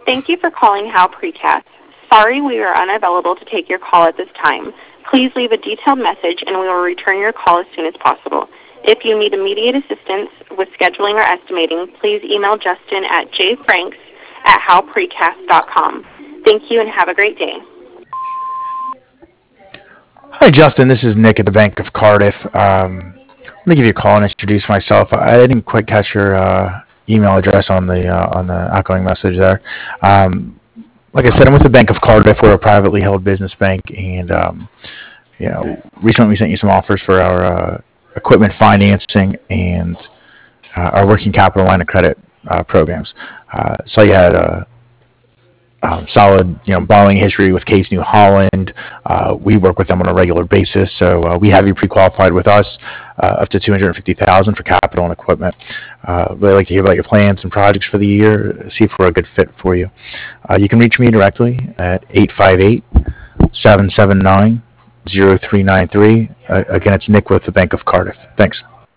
Thank you for calling How Precast. Sorry we are unavailable to take your call at this time. Please leave a detailed message and we will return your call as soon as possible. If you need immediate assistance with scheduling or estimating, please email Justin at jfranks@howprecast.com. Thank you and have a great day. Hi, Justin. This is Nick at the Bank of Cardiff. Let me give you a call and introduce myself. I didn't quite catch your email address on the outgoing message there. Like I said, I'm with the Bank of Cardiff. We're a privately held business bank, and recently we sent you some offers for our equipment financing and our working capital line of credit programs. So you had solid, borrowing history with Case New Holland. We work with them on a regular basis, so we have you pre-qualified with us up to $250,000 for capital and equipment. Really like to hear about your plans and projects for the year. See if we're a good fit for you. You can reach me directly at 858-779-0393. Again, it's Nick with the Bank of Cardiff. Thanks.